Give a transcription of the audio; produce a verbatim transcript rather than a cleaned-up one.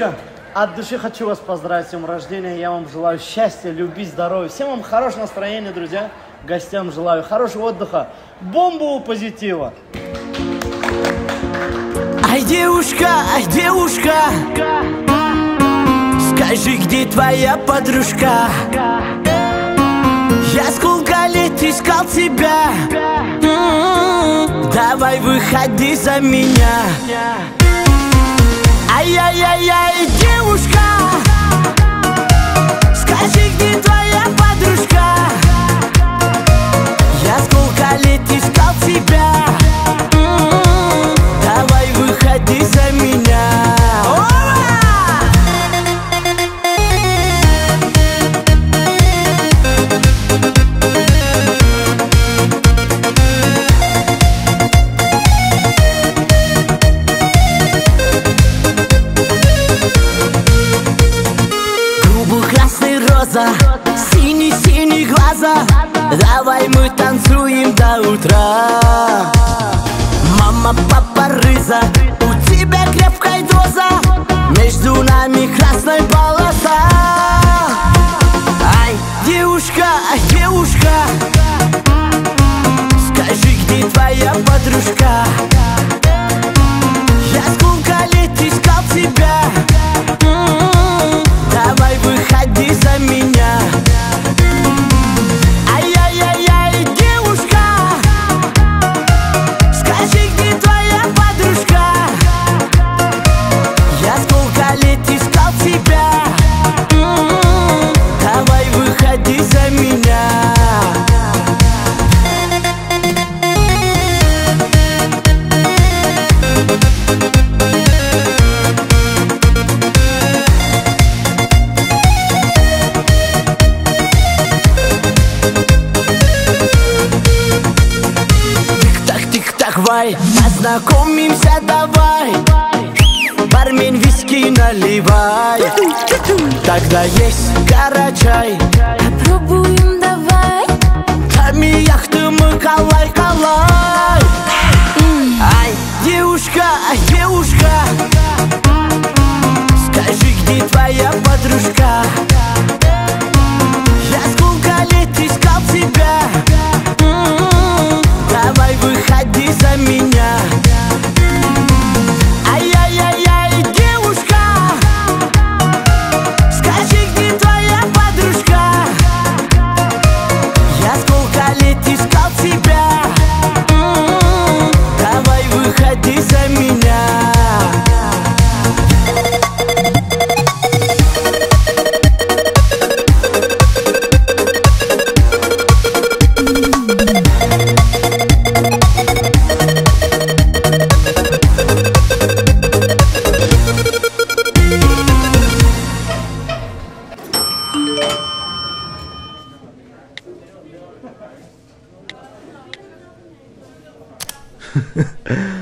Девушка, от души хочу вас поздравить с днем рождения. Я вам желаю счастья, любви, здоровья. Всем вам хорошего настроения, друзья. Гостям желаю хорошего отдыха, бомбу позитива. Ай, девушка, ай, девушка, скажи, где твоя подружка? Я сколько лет искал тебя. Давай выходи за меня. Ай-яй-яй-яй, девушка, скажи, где твоя подружка? Я сколько лет искал тебя. Давай выходи за меня. Синий-синий глаза, давай мы танцуем до утра. Мама, папа, рыза, у тебя крепкая доза, между нами красная полоса. Ай, девушка, ай, девушка, скажи, где твоя подружка? Я сколько лет искал тебя. Давай выходи за меня. Ай-яй-яй-яй, девушка, скажи, где твоя подружка? Я сколько лет искал тебя. Давай выходи за меня. Познакомимся, давай, бармен, виски наливай. Тогда есть карачай, попробуем, давай. Там и яхты мы калай-калай. Ай, девушка, ай, девушка, скажи, где твоя подружка? Я сколько лет искал тебя. Давай выходи за меня. Ай-яй-яй-яй, девушка, скажи, где твоя подружка? Я сколько лет искал тебя. Давай выходи за меня. Ha ha ha.